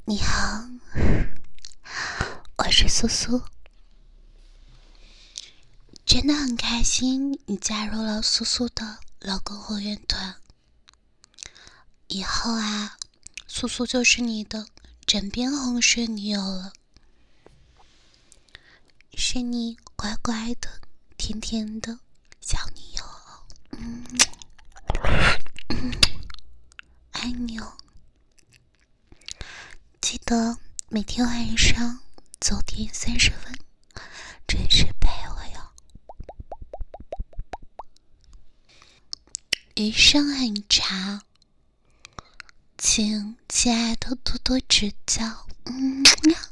你好，我是苏苏，真的很开心你加入了苏苏的老公会员团。以后啊，苏苏就是你的枕边红睡女友了，是你乖乖的、甜甜的小女友哦。爱你哦！记得每天晚上9点30分准时陪我哟。余生很长，请亲爱的多多指教。